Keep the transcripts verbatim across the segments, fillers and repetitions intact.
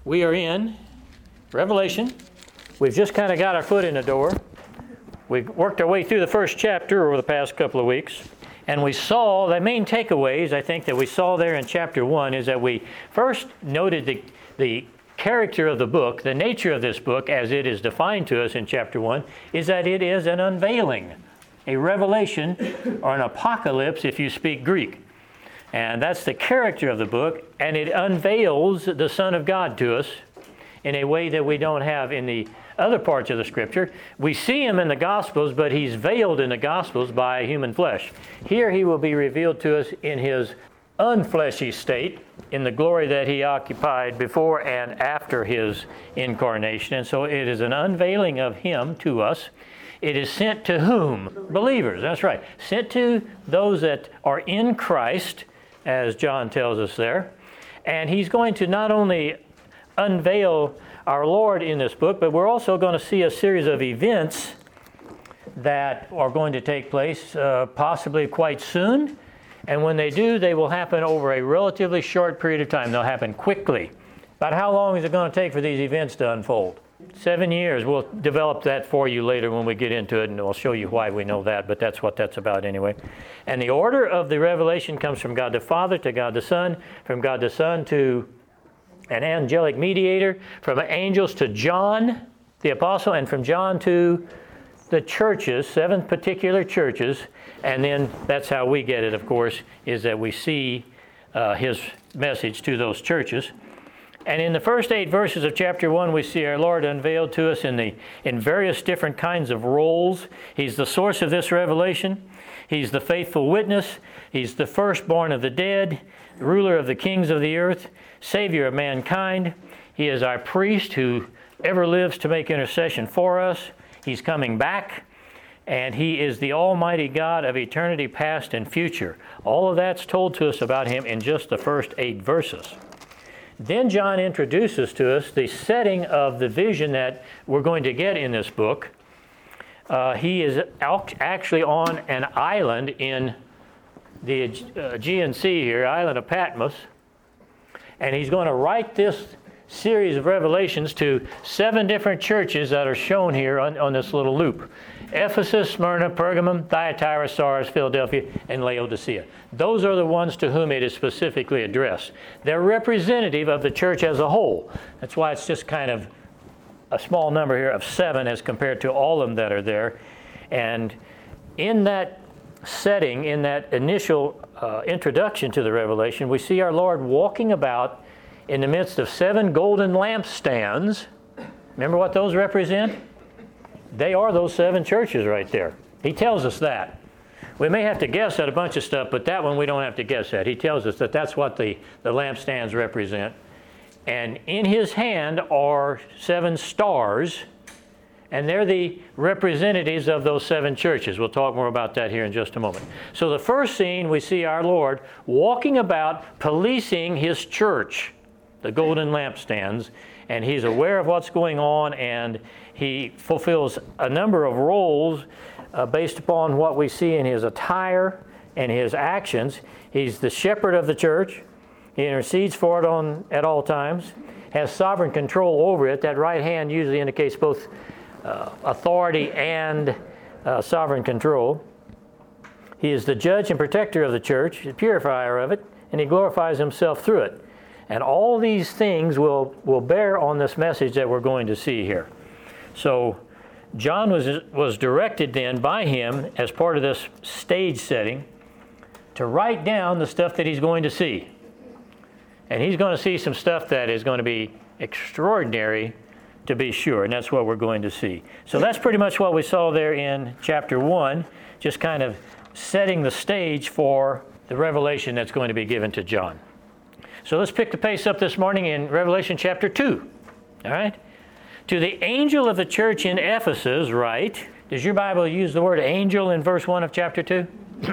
We are in Revelation. We've just kind of got our foot in the door. We worked our way through the first chapter over the past couple of weeks, and we saw the main takeaways, I think, that we saw there in chapter one is that we first noted the, the character of the book, the nature of this book as it is defined to us in chapter one, is that it is an unveiling, a revelation, or an apocalypse if you speak Greek. And that's the character of the book, and it unveils the Son of God to us in a way that we don't have in the other parts of the Scripture. We see Him in the Gospels, but He's veiled in the Gospels by human flesh. Here He will be revealed to us in His unfleshy state, in the glory that He occupied before and after His incarnation. And so it is an unveiling of Him to us. It is sent to whom? Believers, that's right. Sent to those that are in Christ, as John tells us there. And he's going to not only unveil our Lord in this book, but we're also going to see a series of events that are going to take place uh, possibly quite soon. And when they do, they will happen over a relatively short period of time. They'll happen quickly. About how long is it going to take for these events to unfold? Seven years. We'll develop that for you later when we get into it, and I'll show you why we know that, but that's what that's about anyway. And the order of the revelation comes from God the Father to God the Son, from God the Son to an angelic mediator, from angels to John the Apostle, and from John to the churches, seven particular churches. And then that's how we get it, of course, is that we see uh, his message to those churches. And in the first eight verses of chapter one, we see our Lord unveiled to us in the in various different kinds of roles. He's the source of this revelation. He's the faithful witness. He's the firstborn of the dead, ruler of the kings of the earth, Savior of mankind. He is our priest who ever lives to make intercession for us. He's coming back. And He is the Almighty God of eternity past and future. All of that's told to us about Him in just the first eight verses. Then John introduces to us the setting of the vision that we're going to get in this book. Uh, he is actually on an island in the Aegean Sea here, island of Patmos. And he's going to write this series of revelations to seven different churches that are shown here on, on this little loop. Ephesus, Smyrna, Pergamum, Thyatira, Sardis, Philadelphia, and Laodicea. Those are the ones to whom it is specifically addressed. They're representative of the church as a whole. That's why it's just kind of a small number here of seven as compared to all of them that are there. And in that setting, in that initial uh, introduction to the revelation, we see our Lord walking about in the midst of seven golden lampstands. Remember what those represent? They are those seven churches right there. He tells us that. We may have to guess at a bunch of stuff, but that one we don't have to guess at. He tells us that that's what the, the lampstands represent. And in His hand are seven stars, and they're the representatives of those seven churches. We'll talk more about that here in just a moment. So the first scene, we see our Lord walking about policing His church, the golden lampstands, and He's aware of what's going on, and He fulfills a number of roles uh, based upon what we see in His attire and His actions. He's the shepherd of the church. He intercedes for it on at all times, has sovereign control over it. That right hand usually indicates both uh, authority and uh, sovereign control. He is the judge and protector of the church, the purifier of it, and He glorifies Himself through it. And all these things will, will bear on this message that we're going to see here. So John was, was directed then by Him as part of this stage setting to write down the stuff that he's going to see. And he's going to see some stuff that is going to be extraordinary, to be sure, and that's what we're going to see. So that's pretty much what we saw there in chapter one, just kind of setting the stage for the revelation that's going to be given to John. So let's pick the pace up this morning in Revelation chapter two. All right? To the angel of the church in Ephesus write. Does your Bible use the word angel in verse one of chapter two?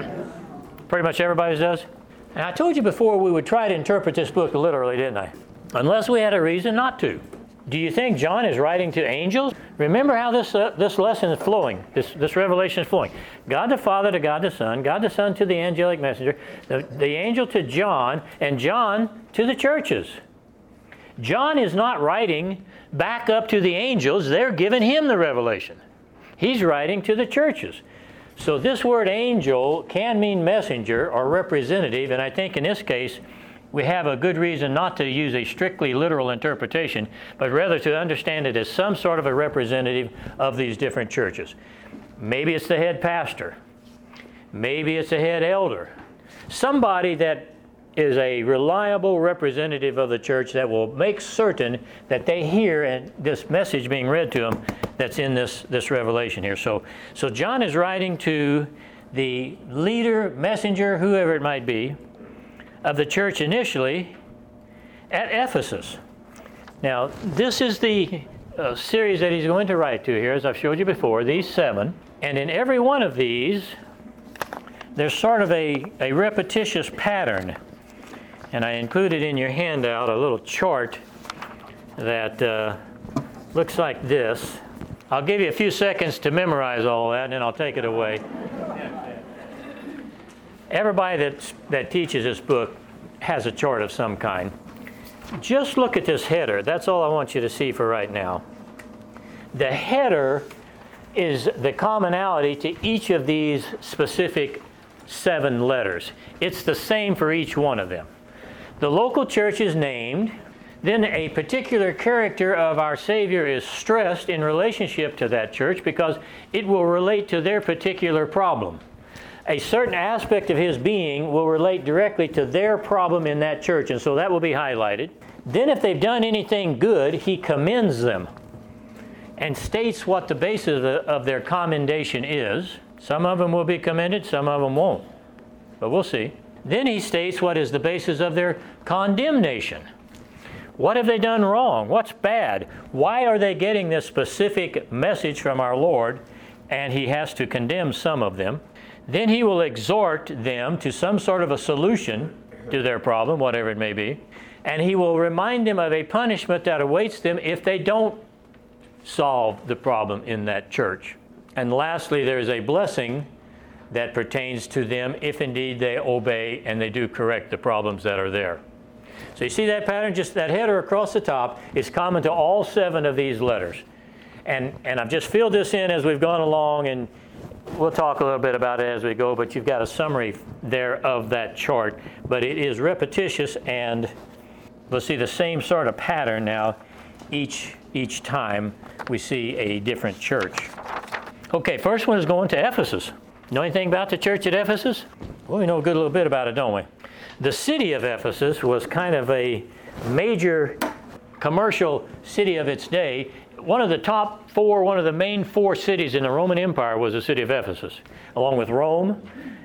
Pretty much everybody's does. And I told you before we would try to interpret this book literally, didn't I? Unless we had a reason not to. Do you think John is writing to angels? Remember how this uh, this lesson is flowing, this, this revelation is flowing. God the Father to God the Son, God the Son to the angelic messenger, the, the angel to John, and John to the churches. John is not writing back up to the angels. They're giving him the revelation. He's writing to the churches. So this word angel can mean messenger or representative, and I think in this case we have a good reason not to use a strictly literal interpretation, but rather to understand it as some sort of a representative of these different churches. Maybe it's the head pastor. Maybe it's a head elder. Somebody that is a reliable representative of the church that will make certain that they hear and this message being read to them that's in this, this revelation here. So, so John is writing to the leader, messenger, whoever it might be, of the church initially at Ephesus. Now, this is the uh, series that he's going to write to here, as I've showed you before, these seven. And in every one of these, there's sort of a, a repetitious pattern. And I included in your handout a little chart that uh, looks like this. I'll give you a few seconds to memorize all that, and then I'll take it away. Everybody that, that teaches this book has a chart of some kind. Just look at this header. That's all I want you to see for right now. The header is the commonality to each of these specific seven letters. It's the same for each one of them. The local church is named, then a particular character of our Savior is stressed in relationship to that church because it will relate to their particular problem. A certain aspect of His being will relate directly to their problem in that church, and so that will be highlighted. Then if they've done anything good, He commends them and states what the basis of, the, of their commendation is. Some of them will be commended, some of them won't, but we'll see. Then he states what is the basis of their condemnation. What have they done wrong? What's bad? Why are they getting this specific message from our Lord? And he has to condemn some of them. Then he will exhort them to some sort of a solution to their problem, whatever it may be. And he will remind them of a punishment that awaits them if they don't solve the problem in that church. And lastly, there is a blessing that pertains to them if indeed they obey and they do correct the problems that are there. So you see that pattern? Just that header across the top is common to all seven of these letters. And, and I've just filled this in as we've gone along, and we'll talk a little bit about it as we go, but you've got a summary there of that chart. But it is repetitious, and we'll see the same sort of pattern now each, each time we see a different church. Okay, first one is going to Ephesus. Know anything about the church at Ephesus? Well, we know a good little bit about it, don't we? The city of Ephesus was kind of a major commercial city of its day. One of the top four, one of the main four cities in the Roman Empire was the city of Ephesus, along with Rome,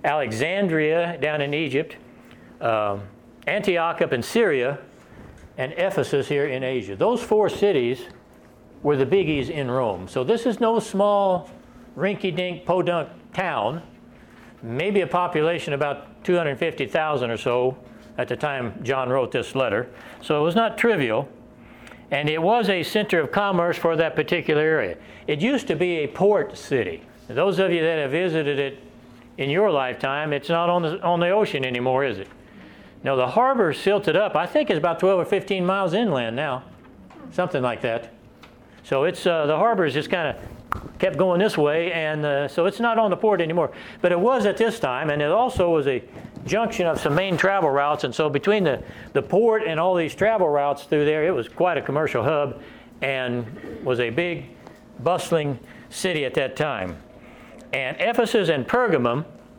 Alexandria down in Egypt, um, Antioch up in Syria, and Ephesus here in Asia. Those four cities were the biggies in Rome. So this is no small rinky-dink, podunk town, maybe a population about two hundred fifty thousand or so at the time John wrote this letter. So it was not trivial, and it was a center of commerce for that particular area. It used to be a port city. Those of you that have visited it in your lifetime, it's not on the, on the ocean anymore, is it? No, the harbor silted up. I think it's about twelve or fifteen miles inland now, something like that. So it's uh, the harbor is just kind of kept going this way, and uh, so it's not on the port anymore. But it was at this time, and it also was a junction of some main travel routes, and so between the, the port and all these travel routes through there, it was quite a commercial hub and was a big, bustling city at that time. And Ephesus and Pergamum,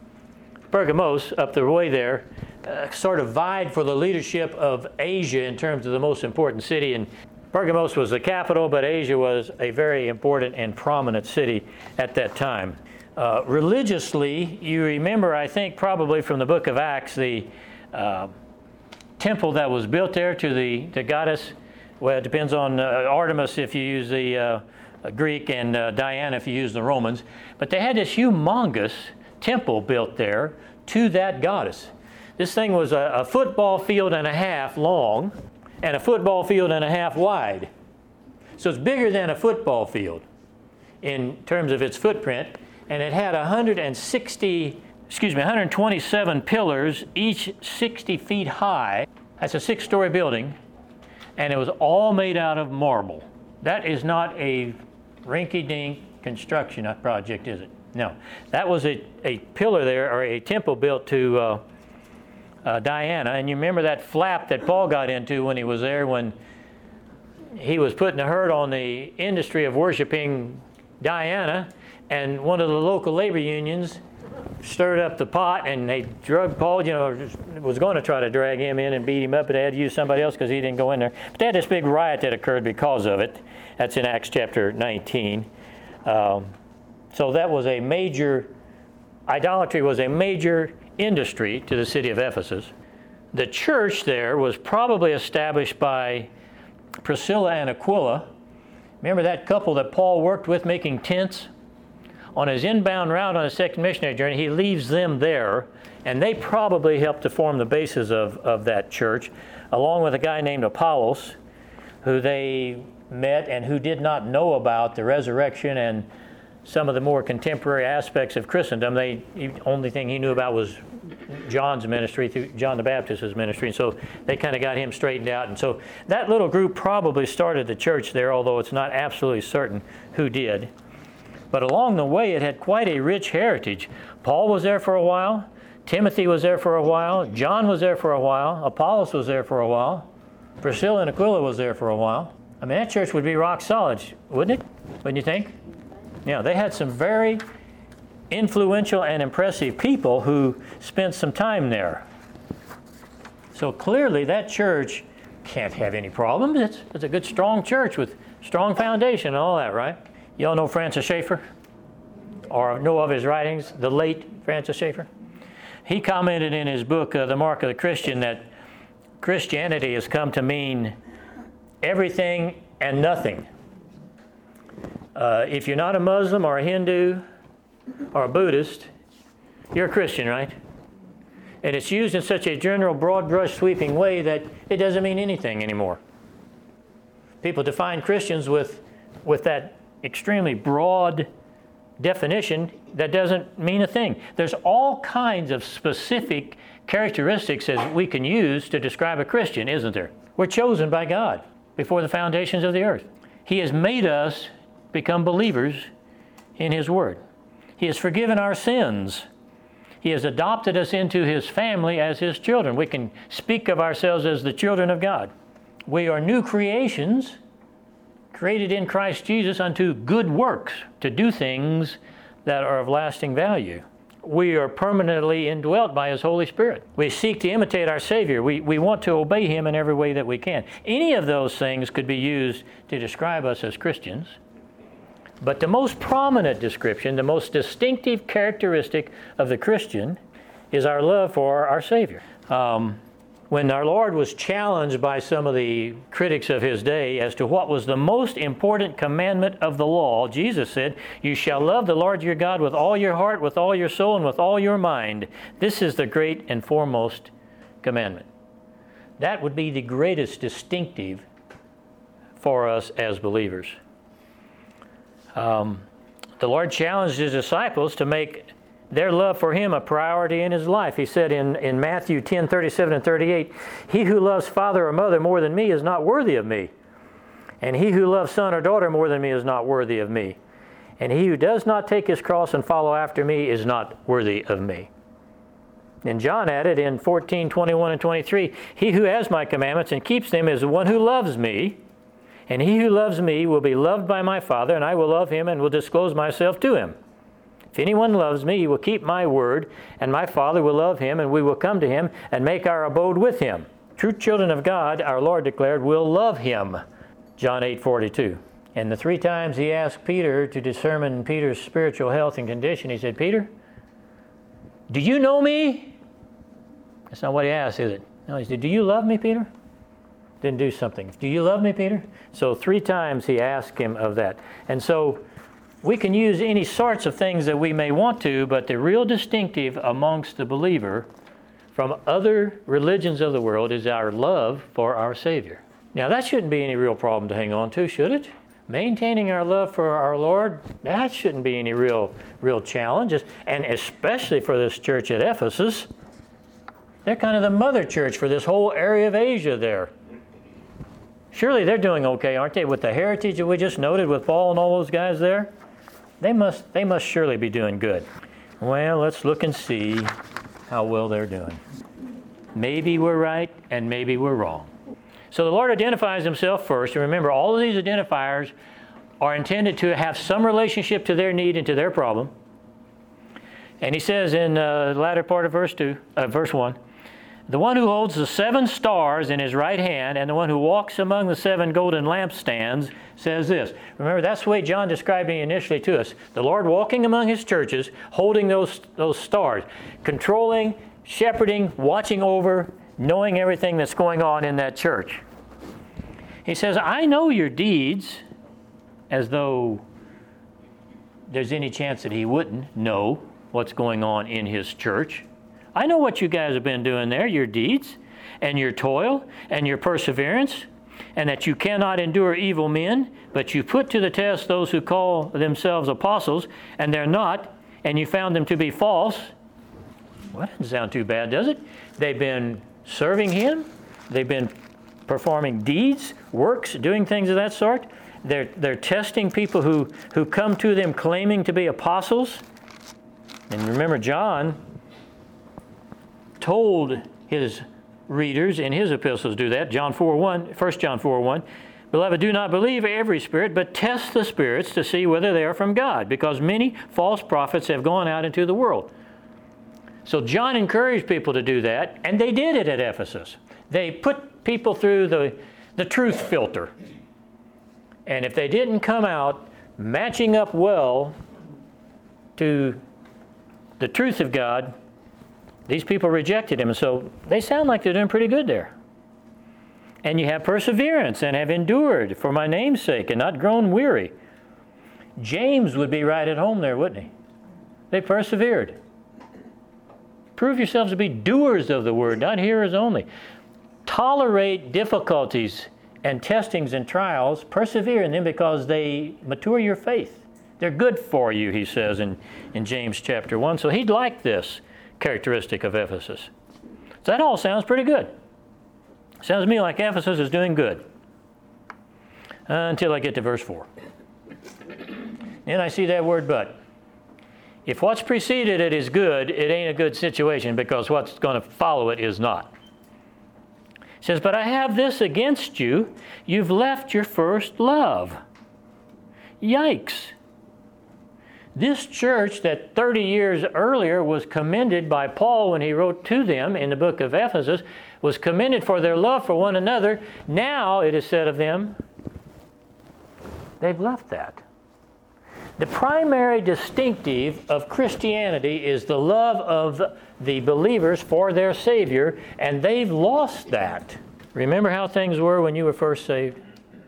Pergamos, up the way there, uh, sort of vied for the leadership of Asia in terms of the most important city. And Pergamos was the capital, but Asia was a very important and prominent city at that time. Uh, religiously, you remember, I think, probably from the book of Acts, the uh, temple that was built there to the to goddess. Well, it depends on uh, Artemis if you use the uh, Greek, and uh, Diana if you use the Romans. But they had this humongous temple built there to that goddess. This thing was a, a football field and a half long, and a football field and a half wide. So it's bigger than a football field in terms of its footprint, and it had one hundred sixty, excuse me, one hundred twenty-seven pillars, each sixty feet high. That's a six-story building. and it was all made out of marble. That is not a rinky-dink construction project, is it? No. That was a, a pillar there, or a temple built to uh, uh, Diana. And you remember that flap that Paul got into when he was there, when he was putting a hurt on the industry of worshiping Diana, and one of the local labor unions stirred up the pot, and they drug Paul, you know, was going to try to drag him in and beat him up, but they had to use somebody else because he didn't go in there. But they had this big riot that occurred because of it. That's in Acts chapter nineteen. Um, so that was a major, idolatry was a major industry to the city of Ephesus. The church there was probably established by Priscilla and Aquila. Remember that couple that Paul worked with making tents? On his inbound route on his second missionary journey, he leaves them there, and they probably helped to form the basis of, of that church, along with a guy named Apollos, who they met and who did not know about the resurrection and some of the more contemporary aspects of Christendom. The only thing he knew about was John's ministry, through John the Baptist's ministry, and so they kind of got him straightened out. And so that little group probably started the church there, although it's not absolutely certain who did. But along the way, it had quite a rich heritage. Paul was there for a while. Timothy was there for a while. John was there for a while. Apollos was there for a while. Priscilla and Aquila was there for a while. I mean, that church would be rock solid, wouldn't it? Wouldn't you think? Yeah, they had some very influential and impressive people who spent some time there. So clearly, that church can't have any problems. It's, it's a good, strong church with strong foundation and all that, right? You all know Francis Schaeffer, or know of his writings, the late Francis Schaeffer? He commented in his book, uh, The Mark of the Christian, that Christianity has come to mean everything and nothing. Uh, if you're not a Muslim or a Hindu or a Buddhist, you're a Christian, right? And it's used in such a general, broad brush sweeping way that it doesn't mean anything anymore. People define Christians with, with that extremely broad definition that doesn't mean a thing. There's all kinds of specific characteristics that we can use to describe a Christian, isn't there? We're chosen by God before the foundations of the earth. He has made us become believers in His Word. He has forgiven our sins. He has adopted us into His family as His children. We can speak of ourselves as the children of God. We are new creations, created in Christ Jesus unto good works, to do things that are of lasting value. We are permanently indwelt by His Holy Spirit. We seek to imitate our Savior. We, we want to obey Him in every way that we can. Any of those things could be used to describe us as Christians. But the most prominent description, the most distinctive characteristic of the Christian is our love for our Savior. Um, When our Lord was challenged by some of the critics of His day as to what was the most important commandment of the law, Jesus said, "You shall love the Lord your God with all your heart, with all your soul, and with all your mind. This is the great and foremost commandment." That would be the greatest distinctive for us as believers. Um, the Lord challenged His disciples to make their love for Him a priority in His life. He said in, in Matthew ten, thirty-seven and thirty-eight, "He who loves father or mother more than me is not worthy of me. And he who loves son or daughter more than me is not worthy of me. And he who does not take his cross and follow after me is not worthy of me." And John added in fourteen, twenty-one and twenty-three, "He who has my commandments and keeps them is the one who loves me. And he who loves me will be loved by my Father, and I will love him and will disclose myself to him. If anyone loves me, he will keep my word, and my Father will love him, and we will come to him and make our abode with him." True children of God, our Lord declared, will love Him. John eight, forty-two. And the three times He asked Peter to determine Peter's spiritual health and condition, He said, "Peter, do you know me?" That's not what He asked, is it? No, He said, "Do you love me, Peter?" Then do something. "Do you love me, Peter?" So three times He asked him of that. And so we can use any sorts of things that we may want to, but the real distinctive amongst the believer from other religions of the world is our love for our Savior. Now, that shouldn't be any real problem to hang on to, should it? Maintaining our love for our Lord, that shouldn't be any real, real challenge, and especially for this church at Ephesus. They're kind of the mother church for this whole area of Asia there. Surely they're doing okay, aren't they? With the heritage that we just noted with Paul and all those guys there, they must they must surely be doing good. Well, let's look and see how well they're doing. Maybe we're right and maybe we're wrong. So the Lord identifies himself first. And remember, all of these identifiers are intended to have some relationship to their need and to their problem. And he says in uh, the latter part of verse two, uh, verse one, the one who holds the seven stars in his right hand and the one who walks among the seven golden lampstands says this. Remember, that's the way John described it initially to us. The Lord walking among his churches, holding those, those stars, controlling, shepherding, watching over, knowing everything that's going on in that church. He says, I know your deeds, as though there's any chance that he wouldn't know what's going on in his church. I know what you guys have been doing there, your deeds and your toil and your perseverance, and that you cannot endure evil men, but you put to the test those who call themselves apostles, and they're not, and you found them to be false. Well, that doesn't sound too bad, does it? They've been serving him. They've been performing deeds, works, doing things of that sort. They're, they're testing people who, who come to them claiming to be apostles. And remember, John told his readers in his epistles do that. John four one, First John four one, Beloved, do not believe every spirit, but test the spirits to see whether they are from God, because many false prophets have gone out into the world. So John encouraged people to do that, and they did it at Ephesus. They put people through the, the truth filter. And if they didn't come out matching up well to the truth of God, these people rejected him. So they sound like they're doing pretty good there. And you have perseverance and have endured for my name's sake and not grown weary. James would be right at home there, wouldn't he? They persevered. Prove yourselves to be doers of the word, not hearers only. Tolerate difficulties and testings and trials. Persevere in them because they mature your faith. They're good for you, he says in, in James chapter one. So he'd like this characteristic of Ephesus. So that all sounds pretty good. Sounds to me like Ephesus is doing good. Uh, until I get to verse four. Then I see that word but. If what's preceded it is good, it ain't a good situation because what's going to follow it is not. It says, but I have this against you. You've left your first love. Yikes. This church that thirty years earlier was commended by Paul when he wrote to them in the book of Ephesus, was commended for their love for one another. Now it is said of them, they've left that. The primary distinctive of Christianity is the love of the believers for their Savior, and they've lost that. Remember how things were when you were first saved?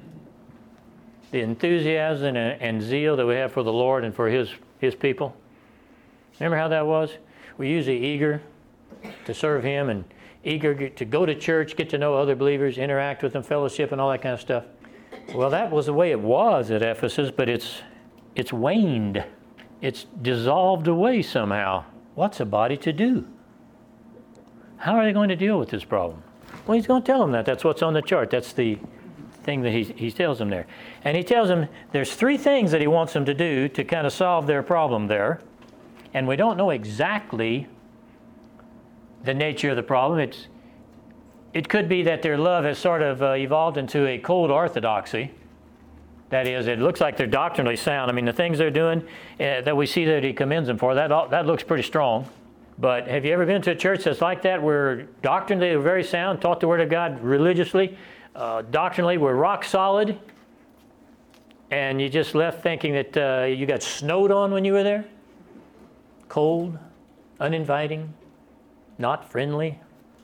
The enthusiasm and, and zeal that we have for the Lord and for His, His people. Remember how that was? We're usually eager to serve Him and eager to go to church, get to know other believers, interact with them, fellowship, and all that kind of stuff. Well, that was the way it was at Ephesus, but it's it's waned. It's dissolved away somehow. What's a body to do? How are they going to deal with this problem? Well, he's going to tell them that. That's what's on the chart. That's the thing that he, he tells them there. And he tells them there's three things that he wants them to do to kind of solve their problem there. And we don't know exactly the nature of the problem. It's, it could be that their love has sort of uh, evolved into a cold orthodoxy. That is, it looks like they're doctrinally sound. I mean, the things they're doing uh, that we see that he commends them for, that that looks pretty strong. But have you ever been to a church that's like that, where doctrinally they're very sound, taught the Word of God religiously, uh, doctrinally we're rock solid, and you just left thinking that uh, you got snowed on when you were there? Cold, uninviting, not friendly.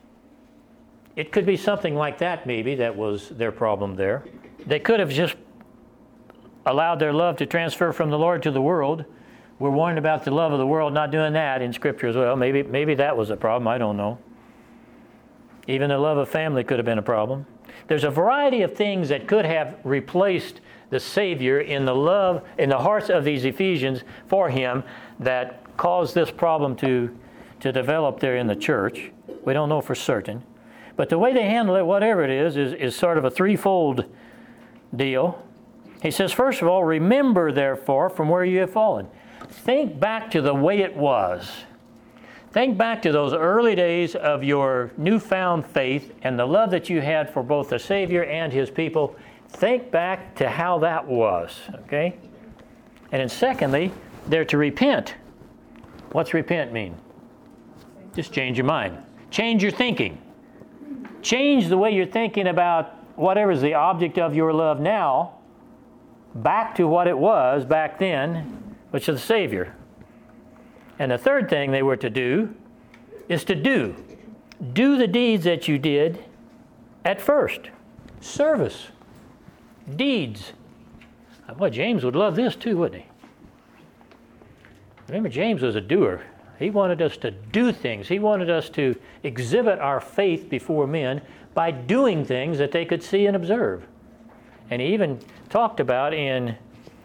It could be something like that maybe that was their problem there. They could have just allowed their love to transfer from the Lord to the world. We're warned about the love of the world, not doing that in Scripture as well. Maybe, maybe that was a problem. I don't know. Even the love of family could have been a problem. There's a variety of things that could have replaced the Savior in the love, in the hearts of these Ephesians for Him that caused this problem to, to develop there in the church. We don't know for certain. But the way they handle it, whatever it is, is, is sort of a threefold deal. He says, first of all, remember, therefore, from where you have fallen. Think back to the way it was. Think back to those early days of your newfound faith and the love that you had for both the Savior and His people. Think back to how that was, okay? And then secondly, they're to repent. What's repent mean? Just change your mind. Change your thinking. Change the way you're thinking about whatever is the object of your love now back to what it was back then, which is the Savior. And the third thing they were to do is to do. Do the deeds that you did at first. Service. Deeds. Boy, James would love this too, wouldn't he? Remember, James was a doer. He wanted us to do things. He wanted us to exhibit our faith before men by doing things that they could see and observe. And he even talked about in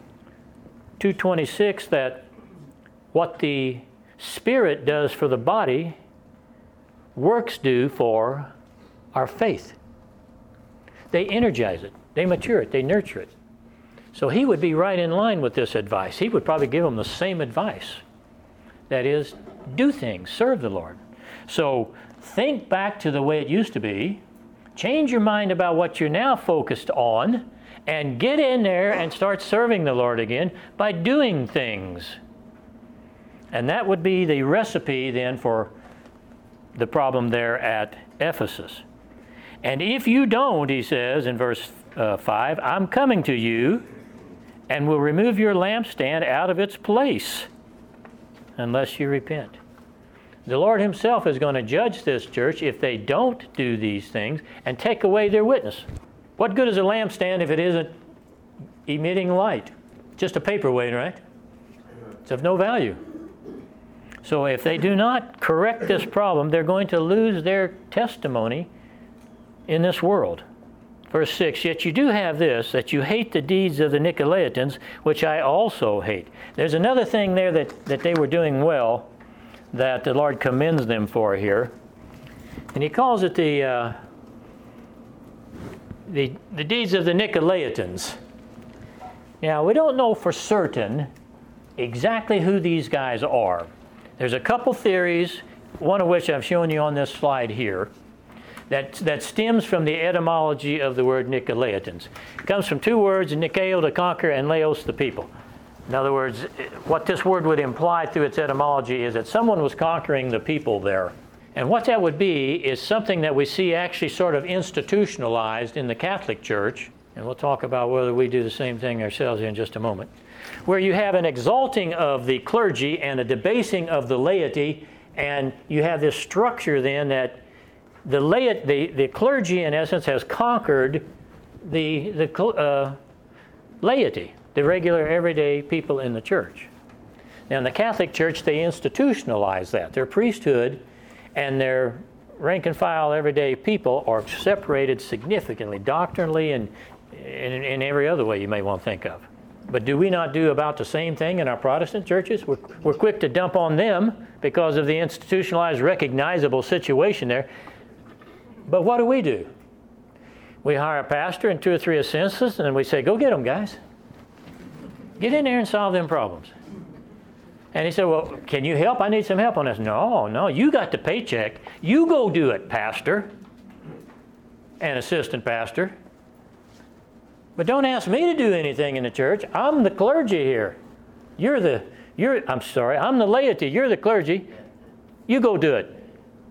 two twenty-six that what the Spirit does for the body, works do for our faith. They energize it. They mature it. They nurture it. So he would be right in line with this advice. He would probably give them the same advice. That is, do things, serve the Lord. So think back to the way it used to be. Change your mind about what you're now focused on, and get in there and start serving the Lord again by doing things. And that would be the recipe then for the problem there at Ephesus. And if you don't, he says in verse uh, five, I'm coming to you and will remove your lampstand out of its place unless you repent. The Lord himself is going to judge this church if they don't do these things and take away their witness. What good is a lampstand if it isn't emitting light? Just a paperweight, right? It's of no value. So if they do not correct this problem, they're going to lose their testimony in this world. Verse six, yet you do have this, that you hate the deeds of the Nicolaitans, which I also hate. There's another thing there that, that they were doing well that the Lord commends them for here. And he calls it the, uh, the, the deeds of the Nicolaitans. Now, we don't know for certain exactly who these guys are. There's a couple theories, one of which I've shown you on this slide here, that, that stems from the etymology of the word Nicolaitans. It comes from two words, Nikeo, to conquer, and Laos, the people. In other words, what this word would imply through its etymology is that someone was conquering the people there. And what that would be is something that we see actually sort of institutionalized in the Catholic Church, and we'll talk about whether we do the same thing ourselves in just a moment, where you have an exalting of the clergy and a debasing of the laity, and you have this structure then that the laity, the, the clergy in essence has conquered the, the uh, laity, the regular everyday people in the church. Now in the Catholic Church they institutionalize that. Their priesthood and their rank and file everyday people are separated significantly, doctrinally and in, in every other way you may want to think of. But do we not do about the same thing in our Protestant churches? We're, we're quick to dump on them because of the institutionalized, recognizable situation there. But what do we do? We hire a pastor and two or three assistants, and we say, go get them, guys. Get in there and solve them problems. And he said, well, can you help? I need some help on this. No, no, you got the paycheck. You go do it, pastor and assistant pastor. But don't ask me to do anything in the church. I'm the clergy here. You're the, you're, I'm sorry, I'm the laity. You're the clergy. You go do it.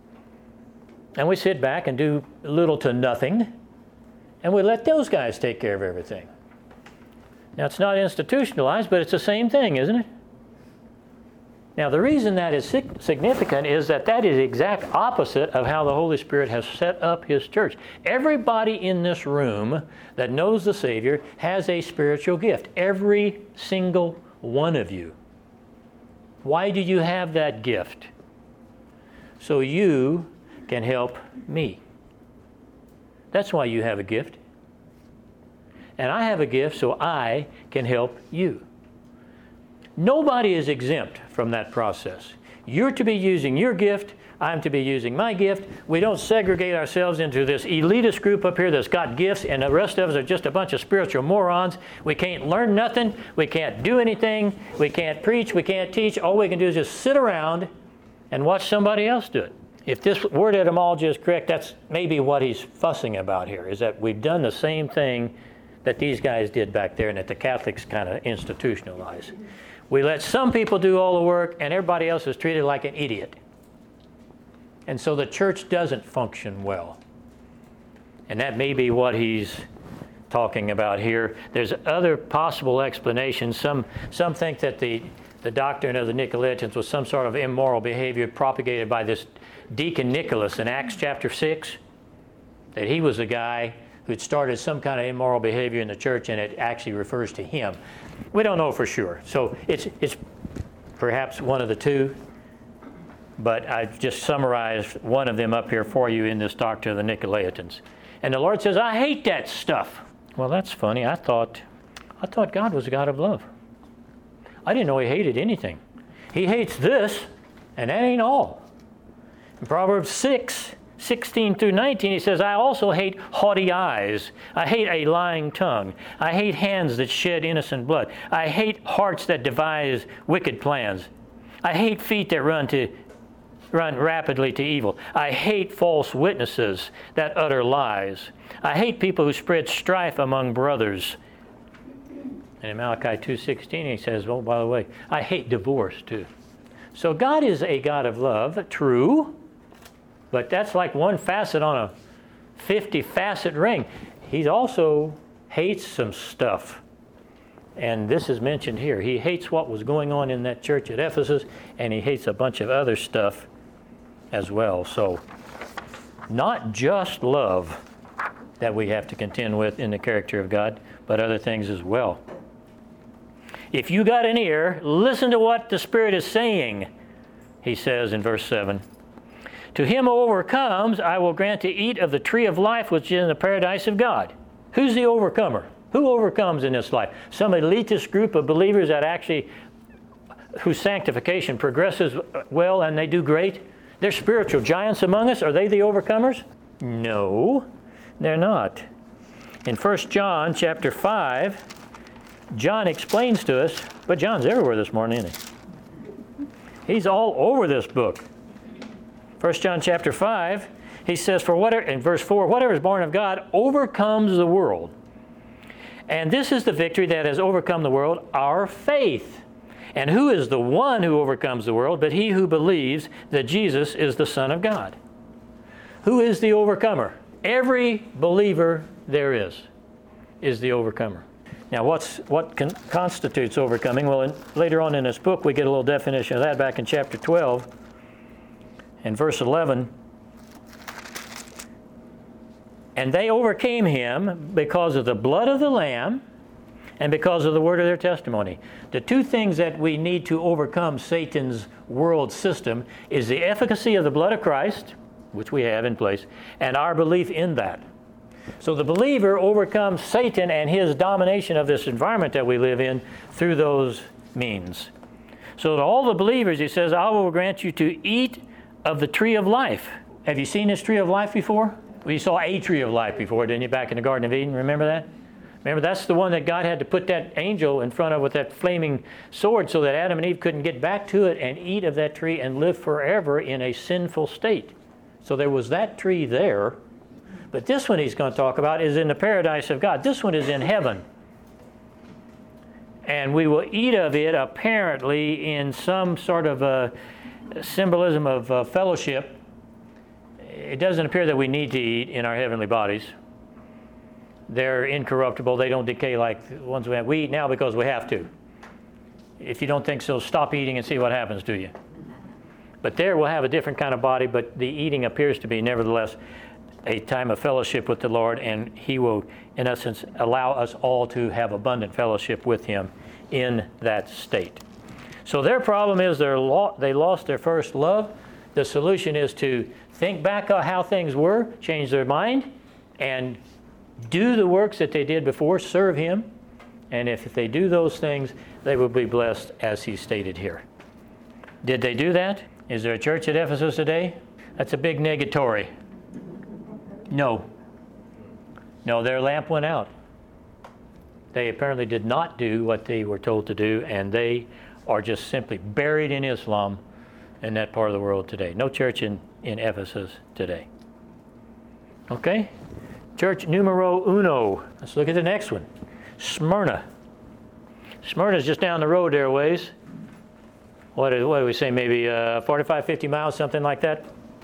And we sit back and do little to nothing, and we let those guys take care of everything. Now, it's not institutionalized, but it's the same thing, isn't it? Now, the reason that is significant is that that is the exact opposite of how the Holy Spirit has set up His church. Everybody in this room that knows the Savior has a spiritual gift. Every single one of you. Why do you have that gift? So you can help me. That's why you have a gift. And I have a gift so I can help you. Nobody is exempt from that process. You're to be using your gift. I'm to be using my gift. We don't segregate ourselves into this elitist group up here that's got gifts, and the rest of us are just a bunch of spiritual morons. We can't learn nothing. We can't do anything. We can't preach. We can't teach. All we can do is just sit around and watch somebody else do it. If this word etymology is correct, that's maybe what he's fussing about here, is that we've done the same thing that these guys did back there and that the Catholics kind of institutionalized. We let some people do all the work, and everybody else is treated like an idiot. And so the church doesn't function well. And that may be what he's talking about here. There's other possible explanations. Some some think that the, the doctrine of the Nicolaitans was some sort of immoral behavior propagated by this Deacon Nicholas in Acts chapter six, that he was the guy who'd started some kind of immoral behavior in the church, and it actually refers to him. We don't know for sure. So it's it's perhaps one of the two. But I've just summarized one of them up here for you in this doctrine of the Nicolaitans. And the Lord says, I hate that stuff. Well, that's funny. I thought, I thought God was a God of love. I didn't know he hated anything. He hates this, and that ain't all. In Proverbs six, sixteen through nineteen, he says, I also hate haughty eyes. I hate a lying tongue. I hate hands that shed innocent blood. I hate hearts that devise wicked plans. I hate feet that run to run rapidly to evil. I hate false witnesses that utter lies. I hate people who spread strife among brothers. And in Malachi two sixteen, he says, oh, by the way, I hate divorce too. So God is a God of love, true, but that's like one facet on a fifty-facet ring. He also hates some stuff. And this is mentioned here. He hates what was going on in that church at Ephesus, and he hates a bunch of other stuff as well. So not just love that we have to contend with in the character of God, but other things as well. If you got an ear, listen to what the Spirit is saying, he says in verse seven. To him who overcomes, I will grant to eat of the tree of life which is in the paradise of God. Who's the overcomer? Who overcomes in this life? Some elitist group of believers that actually, whose sanctification progresses well and they do great? They're spiritual giants among us. Are they the overcomers? No, they're not. In First John chapter five, John explains to us, but John's everywhere this morning, isn't he? He's all over this book. First John chapter five, he says, for whatever, in verse four, whatever is born of God overcomes the world. And this is the victory that has overcome the world, our faith. And who is the one who overcomes the world but he who believes that Jesus is the Son of God? Who is the overcomer? Every believer there is, is the overcomer. Now, what's what con- constitutes overcoming? Well, in, later on in this book, we get a little definition of that back in chapter twelve and verse eleven. And they overcame him because of the blood of the Lamb and because of the word of their testimony. The two things that we need to overcome Satan's world system is the efficacy of the blood of Christ, which we have in place, and our belief in that. So the believer overcomes Satan and his domination of this environment that we live in through those means. So to all the believers, he says, I will grant you to eat of the tree of life. Have you seen this tree of life before? Well, you saw a tree of life before, didn't you, back in the Garden of Eden? Remember that? Remember, that's the one that God had to put that angel in front of with that flaming sword so that Adam and Eve couldn't get back to it and eat of that tree and live forever in a sinful state. So there was that tree there. But this one he's going to talk about is in the paradise of God. This one is in heaven. And we will eat of it apparently in some sort of a symbolism of uh, fellowship. It doesn't appear that we need to eat in our heavenly bodies. They're incorruptible. They don't decay like the ones we have. We eat now because we have to. If you don't think so, stop eating and see what happens to you. But there we'll have a different kind of body, but the eating appears to be nevertheless a time of fellowship with the Lord, and he will, in essence, allow us all to have abundant fellowship with him in that state. So their problem is they're lo- they lost their first love. The solution is to think back on how things were, change their mind, and do the works that they did before, serve him. And if they do those things, they will be blessed as he stated here. Did they do that? Is there a church at Ephesus today? That's a big negatory. No. No, their lamp went out. They apparently did not do what they were told to do, and they are just simply buried in Islam in that part of the world today. No church in, in Ephesus today. Okay? Church numero uno. Let's look at the next one. Smyrna. Smyrna is just down the road there a ways. What do, what do we say, maybe uh, forty-five, fifty miles, something like that?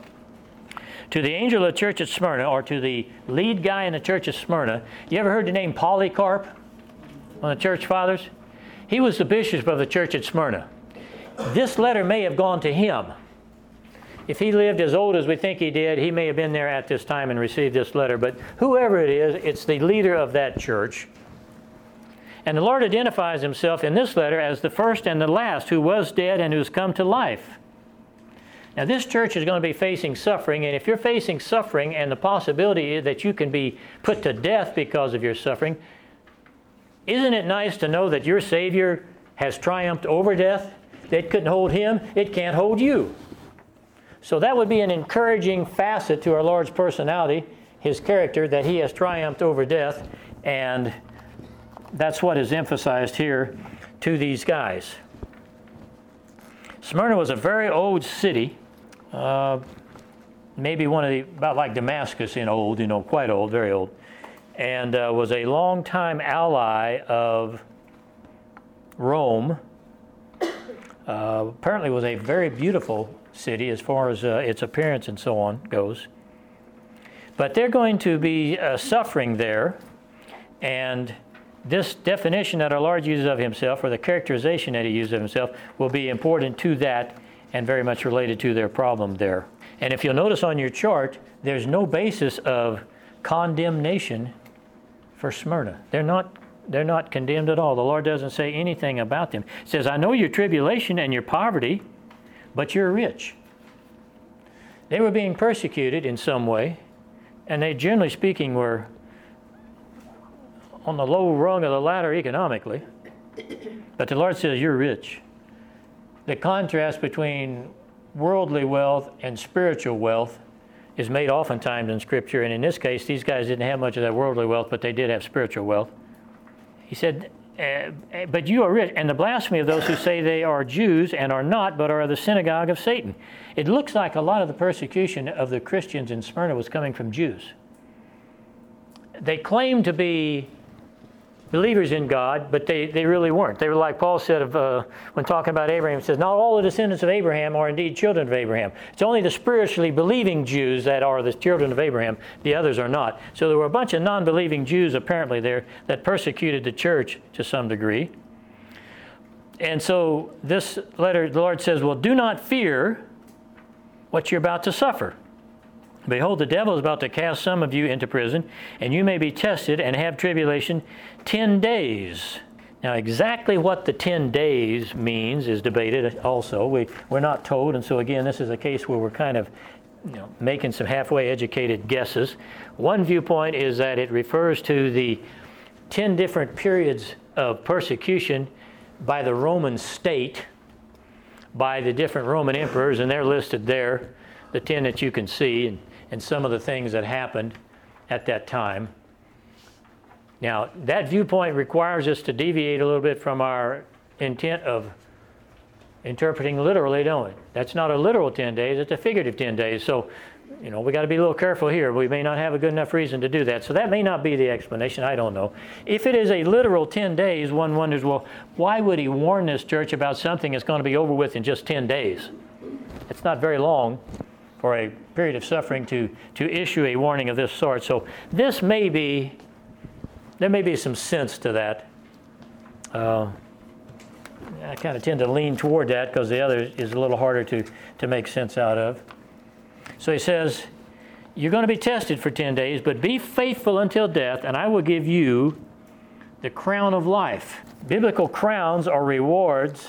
To the angel of the church at Smyrna, or to the lead guy in the church of Smyrna, you ever heard the name Polycarp? One of the church fathers? He was the bishop of the church at Smyrna. This letter may have gone to him. If he lived as old as we think he did, he may have been there at this time and received this letter. But whoever it is, it's the leader of that church. And the Lord identifies himself in this letter as the first and the last, who was dead and who's come to life. Now, this church is going to be facing suffering, and if you're facing suffering and the possibility that you can be put to death because of your suffering, isn't it nice to know that your Savior has triumphed over death? It couldn't hold him, it can't hold you. So that would be an encouraging facet to our Lord's personality, his character, that he has triumphed over death, and that's what is emphasized here to these guys. Smyrna was a very old city, uh, maybe one of the, about like Damascus in old, you know, quite old, very old, and uh, was a long-time ally of Rome. Uh, apparently was a very beautiful city as far as uh, its appearance and so on goes. But they're going to be uh, suffering there, and this definition that our Lord uses of himself, or the characterization that he uses of himself, will be important to that and very much related to their problem there. And if you'll notice on your chart, there's no basis of condemnation for Smyrna. They're not They're not condemned at all. The Lord doesn't say anything about them. He says, I know your tribulation and your poverty, but you're rich. They were being persecuted in some way, and they, generally speaking, were on the low rung of the ladder economically. But the Lord says, you're rich. The contrast between worldly wealth and spiritual wealth is made oftentimes in Scripture, and in this case, these guys didn't have much of that worldly wealth, but they did have spiritual wealth. He said, uh, but you are rich, and the blasphemy of those who say they are Jews and are not, but are of the synagogue of Satan. It looks like a lot of the persecution of the Christians in Smyrna was coming from Jews. They claimed to be believers in God, but they, they really weren't. They were like Paul said of, uh, when talking about Abraham, he says, not all the descendants of Abraham are indeed children of Abraham. It's only the spiritually believing Jews that are the children of Abraham. The others are not. So there were a bunch of non-believing Jews apparently there that persecuted the church to some degree. And so this letter, the Lord says, well, do not fear what you're about to suffer. Behold, the devil is about to cast some of you into prison, and you may be tested and have tribulation ten days. Now, exactly what the ten days means is debated also. We, we're not told, and so again, this is a case where we're kind of you know, making some halfway educated guesses. One viewpoint is that it refers to the ten different periods of persecution by the Roman state, by the different Roman emperors, and they're listed there, the ten that you can see, and and some of the things that happened at that time. Now, that viewpoint requires us to deviate a little bit from our intent of interpreting literally, don't it? That's not a literal ten days, it's a figurative ten days. So, you know, we got to be a little careful here. We may not have a good enough reason to do that. So that may not be the explanation, I don't know. If it is a literal ten days, one wonders, well, why would he warn this church about something that's going to be over with in just ten days? It's not very long for a period of suffering to, to issue a warning of this sort. So this may be, there may be some sense to that. Uh, I kind of tend to lean toward that because the other is a little harder to, to make sense out of. So he says, you're going to be tested for ten days, but be faithful until death, and I will give you the crown of life. Biblical crowns are rewards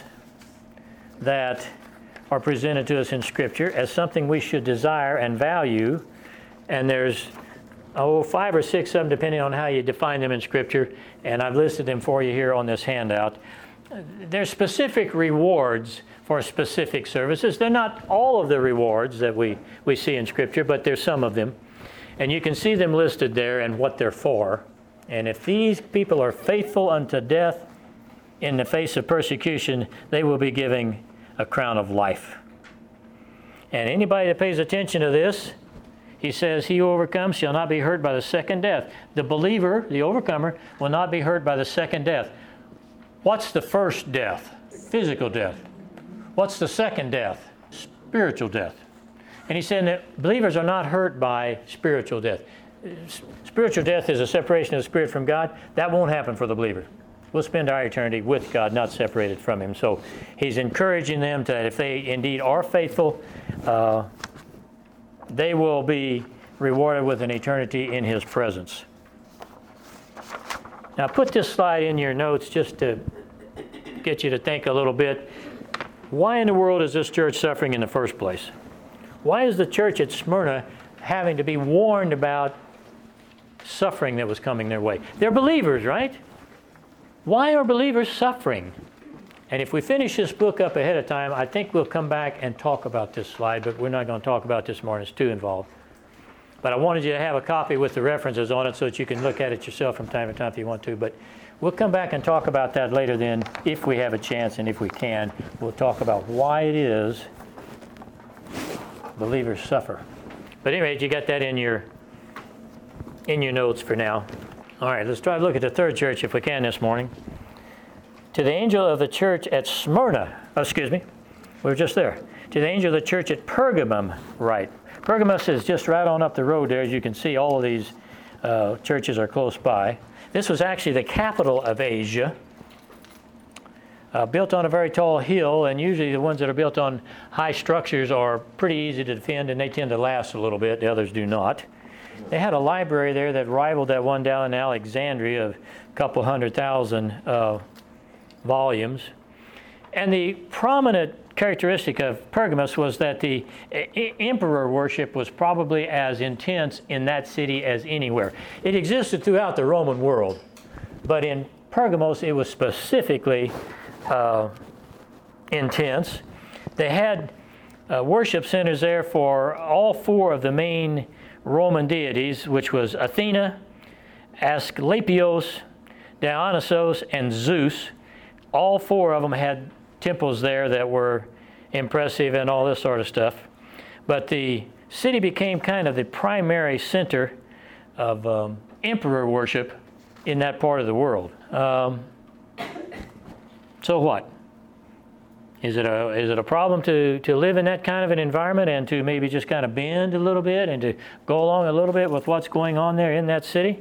that are presented to us in Scripture as something we should desire and value. And there's, oh, five or six of them, depending on how you define them in Scripture, and I've listed them for you here on this handout. there's specific rewards for specific services. They're not all of the rewards that we, we see in Scripture, but there's some of them. And you can see them listed there and what they're for. And if these people are faithful unto death in the face of persecution, they will be giving a crown of life. And anybody that pays attention to this, he says, he who overcomes shall not be hurt by the second death. The believer, the overcomer, will not be hurt by the second death. What's the first death? Physical death. What's the second death? Spiritual death. And he's saying that believers are not hurt by spiritual death. Spiritual death is a separation of the spirit from God. That won't happen for the believer. We'll spend our eternity with God, not separated from Him. So he's encouraging them that if they indeed are faithful, uh, they will be rewarded with an eternity in His presence. Now put this slide in your notes just to get you to think a little bit. Why in the world is this church suffering in the first place? Why is the church at Smyrna having to be warned about suffering that was coming their way? They're believers, right? Why are believers suffering? And if we finish this book up ahead of time, I think we'll come back and talk about this slide, but we're not going to talk about this morning. It's too involved. But I wanted you to have a copy with the references on it so that you can look at it yourself from time to time if you want to. But we'll come back and talk about that later then, if we have a chance and if we can. We'll talk about why it is believers suffer. But anyway, you got that in your in your notes for now. All right, let's try to look at the third church if we can this morning. To the angel of the church at Smyrna, oh, excuse me, we were just there. To the angel of the church at Pergamum, write. Pergamos is just right on up the road there. As you can see, all of these uh, churches are close by. This was actually the capital of Asia, uh, built on a very tall hill, and usually the ones that are built on high structures are pretty easy to defend, and they tend to last a little bit. The others do not. They had a library there that rivaled that one down in Alexandria of a couple hundred thousand uh, volumes. And the prominent characteristic of Pergamos was that the I- emperor worship was probably as intense in that city as anywhere. It existed throughout the Roman world, but in Pergamos it was specifically uh, intense. They had uh, worship centers there for all four of the main Roman deities, which was Athena, Asclepios, Dionysos, and Zeus. All four of them had temples there that were impressive and all this sort of stuff. But the city became kind of the primary center of um, emperor worship in that part of the world. Um, so what? Is it a is it a problem to, to live in that kind of an environment and to maybe just kind of bend a little bit and to go along a little bit with what's going on there in that city?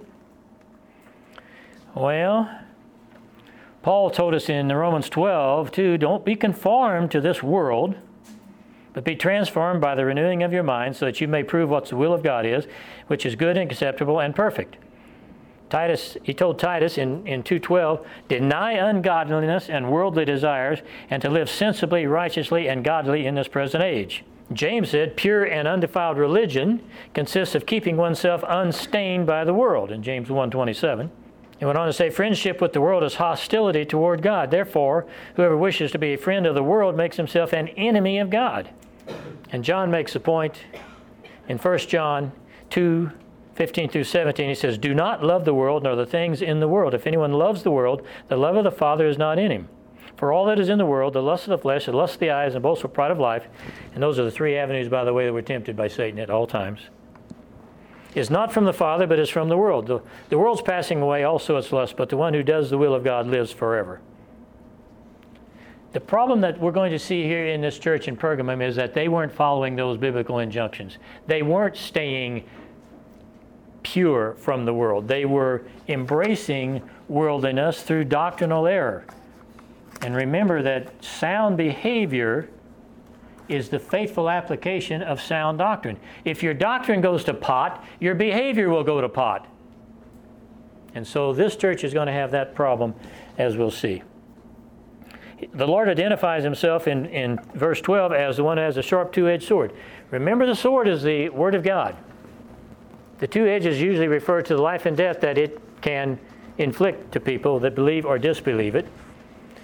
Well, Paul told us in Romans twelve, too, don't be conformed to this world, but be transformed by the renewing of your mind so that you may prove what the will of God is, which is good and acceptable and perfect. Titus, he told Titus in, in two twelve, deny ungodliness and worldly desires, and to live sensibly, righteously, and godly in this present age. James said, pure and undefiled religion consists of keeping oneself unstained by the world, in James one twenty-seven. He went on to say, friendship with the world is hostility toward God. Therefore, whoever wishes to be a friend of the world makes himself an enemy of God. And John makes a point in First John two fifteen through seventeen. He says, do not love the world nor the things in the world. If anyone loves the world, the love of the Father is not in him. For all that is in the world, the lust of the flesh, the lust of the eyes, and boastful pride of life, and those are the three avenues, by the way, that we're tempted by Satan at all times, is not from the Father, but is from the world. The, the world's passing away, also its lust, but the one who does the will of God lives forever. The problem that we're going to see here in this church in Pergamum is that they weren't following those biblical injunctions. They weren't staying pure from the world. They were embracing worldliness through doctrinal error. And remember that sound behavior is the faithful application of sound doctrine. If your doctrine goes to pot, your behavior will go to pot. And so this church is going to have that problem, as we'll see. The Lord identifies himself in, in verse twelve as the one who has a sharp two-edged sword. Remember, the sword is the Word of God. The two edges usually refer to the life and death that it can inflict to people that believe or disbelieve it.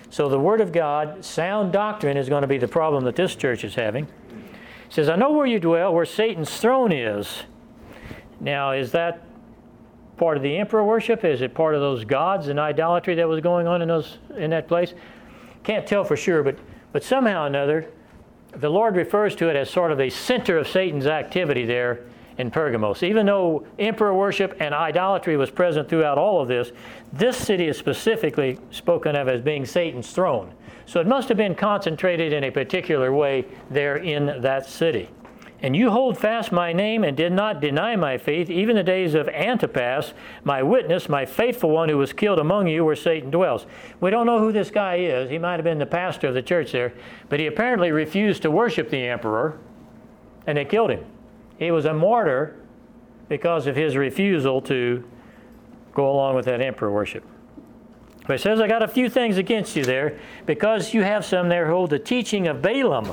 So the Word of God, sound doctrine, is going to be the problem that this church is having. It says, I know where you dwell, where Satan's throne is. Now, is that part of the emperor worship? Is it part of those gods and idolatry that was going on in those in that place? Can't tell for sure, but, but somehow or another, the Lord refers to it as sort of a center of Satan's activity there in Pergamos. Even though emperor worship and idolatry was present throughout all of this, this city is specifically spoken of as being Satan's throne. So it must have been concentrated in a particular way there in that city. And you hold fast my name and did not deny my faith, even the days of Antipas, my witness, my faithful one who was killed among you where Satan dwells. We don't know who this guy is. He might have been the pastor of the church there, but he apparently refused to worship the emperor, and they killed him. He was a martyr because of his refusal to go along with that emperor worship. But it says, I got a few things against you there, because you have some there who hold the teaching of Balaam.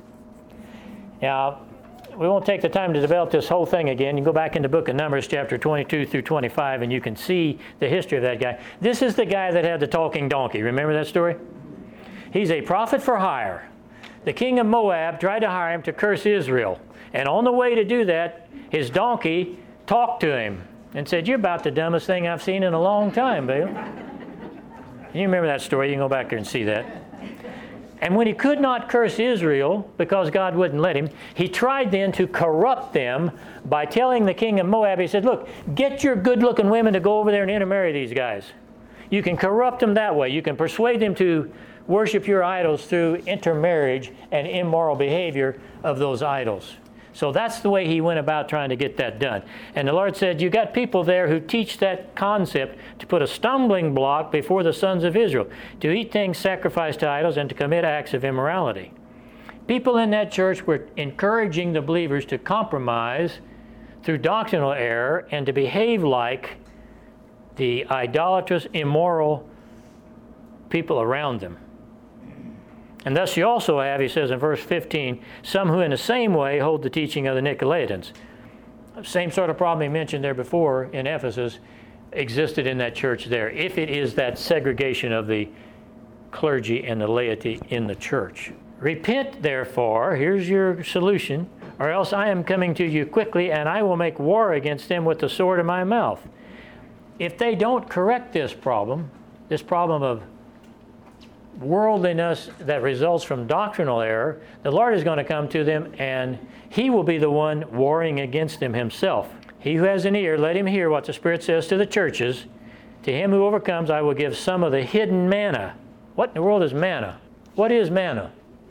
Now, we won't take the time to develop this whole thing again. You can go back in the book of Numbers, chapter twenty-two through twenty-five, and you can see the history of that guy. This is the guy that had the talking donkey. Remember that story? He's a prophet for hire. The king of Moab tried to hire him to curse Israel. And on the way to do that, his donkey talked to him and said, you're about the dumbest thing I've seen in a long time, Balaam. You remember that story. You can go back there and see that. And when he could not curse Israel because God wouldn't let him, he tried then to corrupt them by telling the king of Moab, he said, look, get your good-looking women to go over there and intermarry these guys. You can corrupt them that way. You can persuade them to worship your idols through intermarriage and immoral behavior of those idols. So that's the way he went about trying to get that done. And the Lord said, you got people there who teach that concept to put a stumbling block before the sons of Israel, to eat things sacrificed to idols and to commit acts of immorality. People in that church were encouraging the believers to compromise through doctrinal error and to behave like the idolatrous, immoral people around them. And thus you also have, he says in verse fifteen, some who in the same way hold the teaching of the Nicolaitans. Same sort of problem he mentioned there before in Ephesus existed in that church there, if it is that segregation of the clergy and the laity in the church. Repent, therefore, here's your solution, or else I am coming to you quickly, and I will make war against them with the sword of my mouth. If they don't correct this problem, this problem of worldliness that results from doctrinal error, the Lord is going to come to them and he will be the one warring against them himself. He who has an ear, let him hear what the Spirit says to the churches. To him who overcomes, I will give some of the hidden manna. What in the world is manna? What is manna?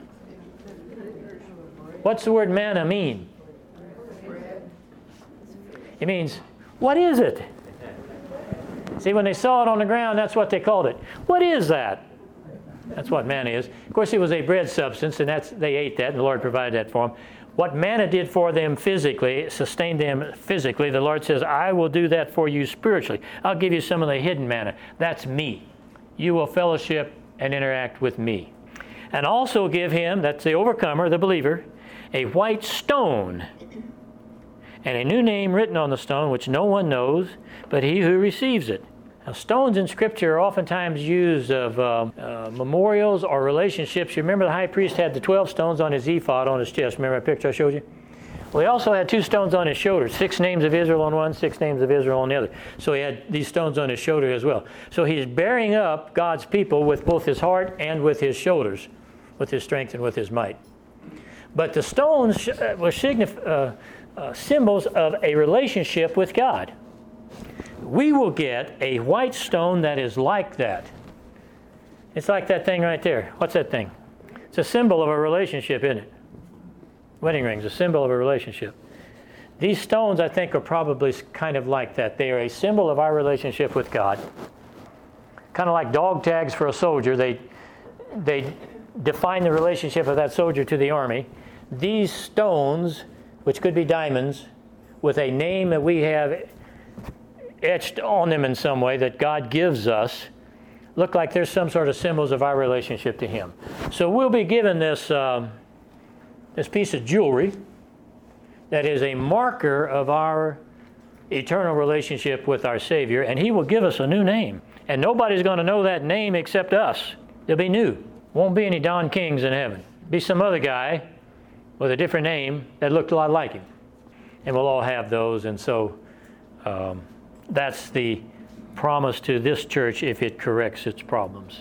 What's the word manna mean? It means, what is it? See, when they saw it on the ground, that's what they called it. What is that? That's what manna is. Of course, it was a bread substance, and that's they ate that, and the Lord provided that for them. What manna did for them physically, sustained them physically, the Lord says, I will do that for you spiritually. I'll give you some of the hidden manna. That's me. You will fellowship and interact with me. And also give him, that's the overcomer, the believer, a white stone, and a new name written on the stone, which no one knows but he who receives it. Now, stones in Scripture are oftentimes used of uh, uh, memorials or relationships. You remember the high priest had the twelve stones on his ephod on his chest. Remember that picture I showed you? Well, he also had two stones on his shoulder, six names of Israel on one, six names of Israel on the other. So he had these stones on his shoulder as well. So he's bearing up God's people with both his heart and with his shoulders, with his strength and with his might. But the stones were signif- uh, uh, symbols of a relationship with God. We will get a white stone that is like that. It's like that thing right there. What's that thing? It's a symbol of a relationship, isn't it? Wedding rings, a symbol of a relationship. These stones, I think, are probably kind of like that. They are a symbol of our relationship with God. Kind of like dog tags for a soldier. They, they define the relationship of that soldier to the army. These stones, which could be diamonds, with a name that we have etched on them in some way that God gives us, look like there's some sort of symbols of our relationship to him. So we'll be given this, um, this piece of jewelry that is a marker of our eternal relationship with our Savior, and he will give us a new name. And nobody's going to know that name except us. They'll be new. Won't be any Don Kings in heaven. Be some other guy with a different name that looked a lot like him. And we'll all have those. And so um, that's the promise to this church if it corrects its problems.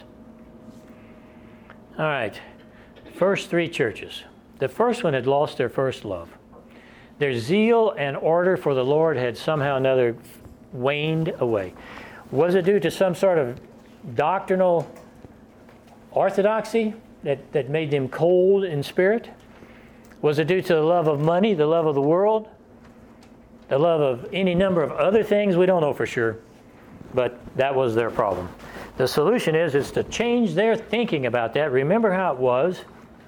All right. First three churches. The first one had lost their first love. Their zeal and order for the Lord had somehow or another waned away. Was it due to some sort of doctrinal orthodoxy that, that made them cold in spirit? Was it due to the love of money, the love of the world, the love of any number of other things? We don't know for sure, but that was their problem. The solution is, is to change their thinking about that, remember how it was,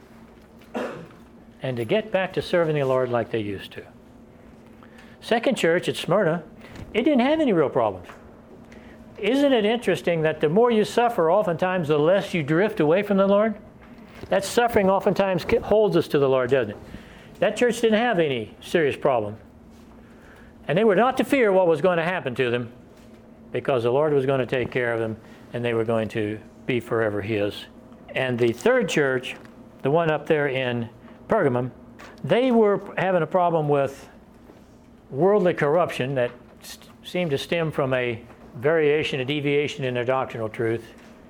and to get back to serving the Lord like they used to. Second church at Smyrna, it didn't have any real problems. Isn't it interesting that the more you suffer, oftentimes the less you drift away from the Lord? That suffering oftentimes holds us to the Lord, doesn't it? That church didn't have any serious problem. And they were not to fear what was going to happen to them, because the Lord was going to take care of them, and they were going to be forever His. And the third church, the one up there in Pergamum, they were having a problem with worldly corruption that st- seemed to stem from a variation, a deviation in their doctrinal truth.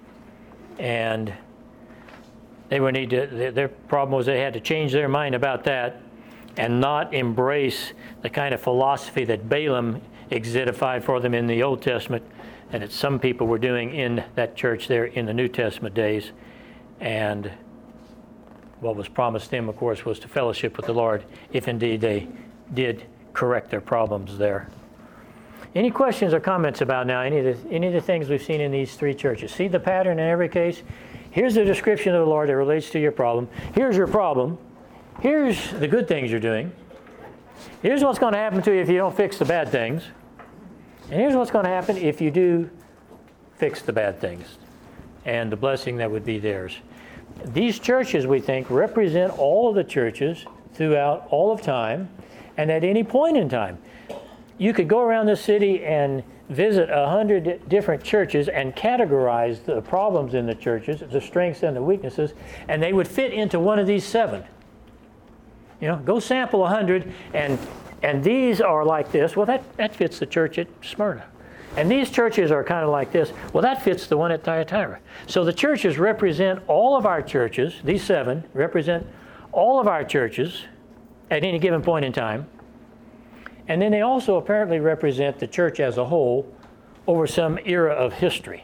And they would need to, their problem was they had to change their mind about that and not embrace the kind of philosophy that Balaam exemplified for them in the Old Testament, and that some people were doing in that church there in the New Testament days. And what was promised them, of course, was to fellowship with the Lord, if indeed they did correct their problems there. Any questions or comments about now any of the, any of the things we've seen in these three churches? See the pattern in every case? Here's the description of the Lord that relates to your problem. Here's your problem. Here's the good things you're doing. Here's what's going to happen to you if you don't fix the bad things. And here's what's going to happen if you do fix the bad things, and the blessing that would be theirs. These churches, we think, represent all of the churches throughout all of time and at any point in time. You could go around this city and visit a hundred different churches and categorize the problems in the churches, the strengths and the weaknesses, and they would fit into one of these seven. You know, go sample a hundred, and and these are like this. Well, that, that fits the church at Smyrna. And these churches are kind of like this. Well, that fits the one at Thyatira. So the churches represent all of our churches. These seven represent all of our churches at any given point in time. And then they also apparently represent the church as a whole over some era of history,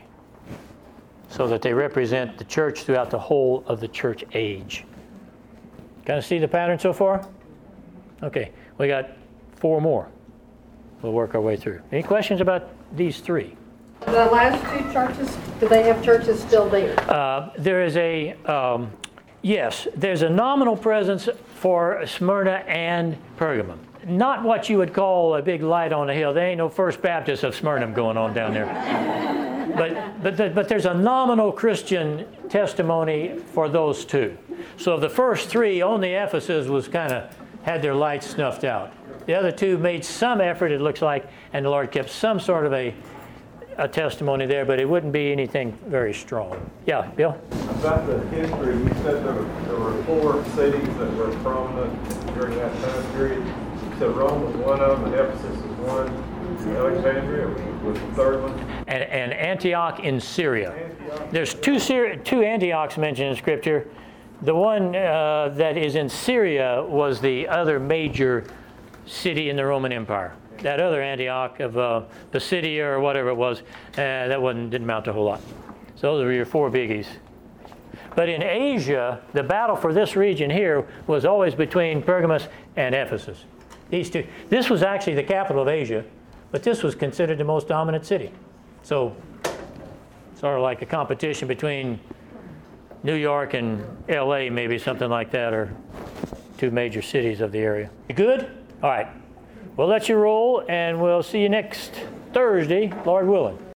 so that they represent the church throughout the whole of the church age. Kind of see the pattern so far? Okay, we got four more. We'll work our way through. Any questions about these three? The last two churches, do they have churches still there? Uh, there is a, um, yes, there's a nominal presence for Smyrna and Pergamum. Not what you would call a big light on the hill. There ain't no First Baptist of Smyrna going on down there. But but the, but there's a nominal Christian testimony for those two. So the first three, only Ephesus was kind of had their lights snuffed out. The other two made some effort, it looks like, and the Lord kept some sort of a a testimony there, but it wouldn't be anything very strong. Yeah, Bill? About the history, you said there were, there were four cities that were prominent during that time period. So Rome was one of them, and Ephesus was one. Alexandria was the third one. And, and Antioch in Syria. Antioch. There's two Syri- two Antiochs mentioned in Scripture. The one uh, that is in Syria was the other major city in the Roman Empire. That other Antioch of uh, Pisidia or whatever it was, uh, that wasn't didn't amount to a whole lot. So those are your four biggies. But in Asia, the battle for this region here was always between Pergamus and Ephesus. These two. This was actually the capital of Asia, but this was considered the most dominant city. So sort of like a competition between New York and L A, maybe something like that, or two major cities of the area. You good? All right. We'll let you roll, and we'll see you next Thursday, Lord willing.